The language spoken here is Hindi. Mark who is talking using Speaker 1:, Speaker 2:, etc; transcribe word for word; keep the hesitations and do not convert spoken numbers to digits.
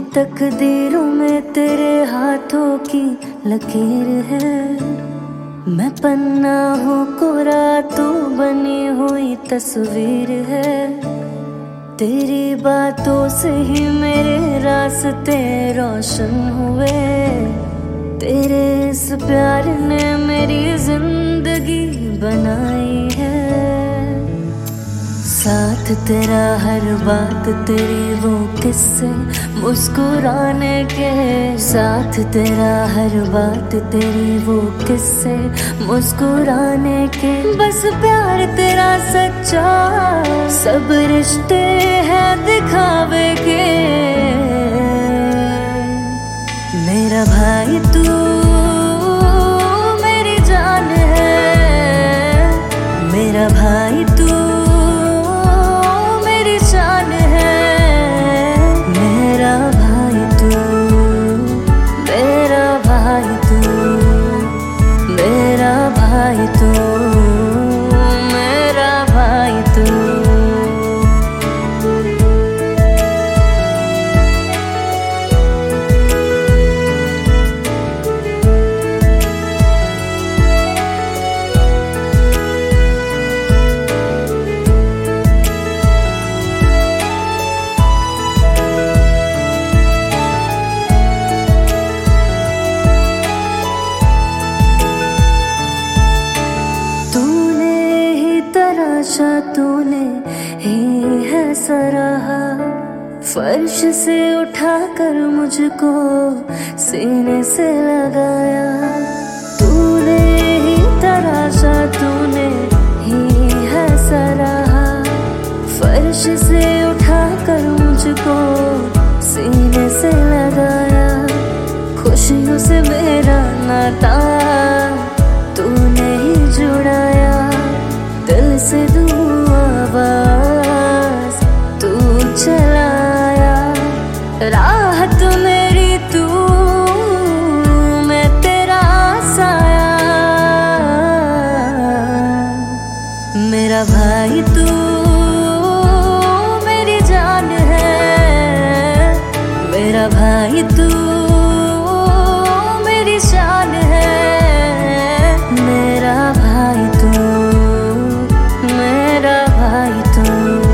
Speaker 1: तकदीरों में तेरे हाथों की लकीर है। मैं पन्ना हूँ कोरा, तू बनी हुई तस्वीर है। तेरी बातों से ही मेरे रास्ते रोशन हुए। तेरे इस प्यार ने मेरी जिंदगी बनाई है। साथ तेरा हर बात तेरी वो किस्से मुस्कुराने के। साथ तेरा हर बात तेरी वो किस्से मुस्कुराने के। बस प्यार तेरा सच्चा, सब रिश्ते हैं दिखावे के। मेरा भाई तू मेरी जान है। मेरा भाई तू भाई तू, मेरा भाई तू। तराशा तूने ही है सराहा, फर्श से उठाकर मुझको सीने से लगाया। तूने ही तराशा तूने ही है सराहा, फर्श से उठाकर मुझको सीने से लगाया। खुशियों से मेरा नाता तूने ही जुड़ाया। दिल से दूँ आवाज तू चलाया। राहत मेरी तू, मैं तेरा साया। मेरा भाई तू मेरी जान है। मेरा भाई तू मेरी शान है। मेरा भाई तू, मेरा भाई तू।